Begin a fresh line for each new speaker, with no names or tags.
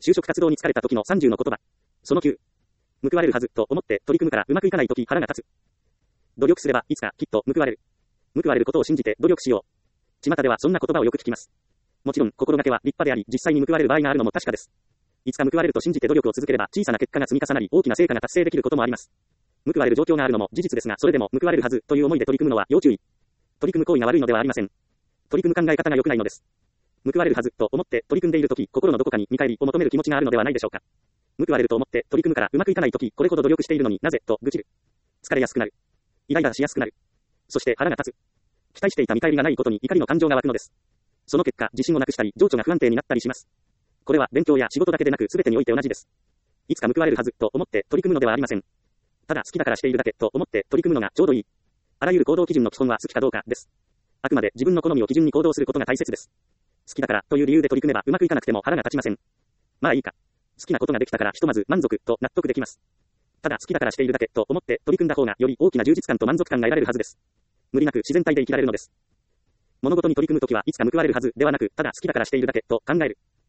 就職活動に疲れた時の30の言葉。その9。報われるはずと思って取り組むからうまくいかない時腹が立つ。努力すればいつかきっと報われる。報われることを信じて努力しよう。巷ではそんな言葉をよく聞きます。もちろん心がけは立派であり実際に報われる場合があるのも確かです。いつか報われると信じて努力を続ければ小さな結果が積み重なり大きな成果が達成できることもあります。報われる状況があるのも事実ですが、それでも報われるはずという思いで取り組むのは要注意。取り組む行為が悪いのではありません。取り組む考え方が良くないのです。報われるはずと思って取り組んでいるとき、心のどこかに見返りを求める気持ちがあるのではないでしょうか。報われると思って取り組むからうまくいかないとき、これほど努力しているのになぜと愚痴る。疲れやすくなる。イライラしやすくなる。そして腹が立つ。期待していた見返りがないことに怒りの感情が湧くのです。その結果、自信をなくしたり、情緒が不安定になったりします。これは勉強や仕事だけでなく全てにおいて同じです。いつか報われるはずと思って取り組むのではありません。ただ好きだからしているだけと思って取り組むのがちょうどいい。あらゆる行動基準の基本は好きかどうかです。あくまで自分の好みを基準に行動することが大切です。好きだからという理由で取り組めばうまくいかなくても腹が立ちません。まあいいか。好きなことができたからひとまず満足と納得できます。ただ好きだからしているだけと思って取り組んだ方がより大きな充実感と満足感が得られるはずです。無理なく自然体で生きられるのです。物事に取り組むときはいつか報われるはずではなく、ただ好きだからしているだけと考える。